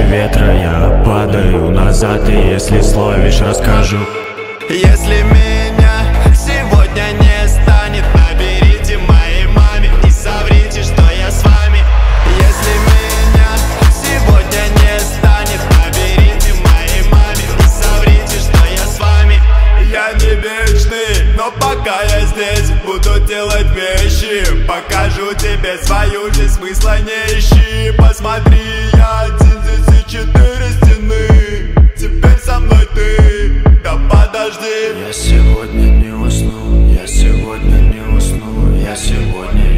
ветра я падаю назад, и если словишь, расскажу. Если меня сегодня не станет, наберите моей маме и соврите, что я с вами. Если меня сегодня не станет, наберите моей маме и соврите, что я с вами. Я не вечный, но пока я здесь буду делать вещи. Покажу тебе свою жизнь, смысла не ищи. Посмотри, я один здесь и 4 стены. Теперь со мной ты, да подожди. Я сегодня не усну, я сегодня не усну, я сегодня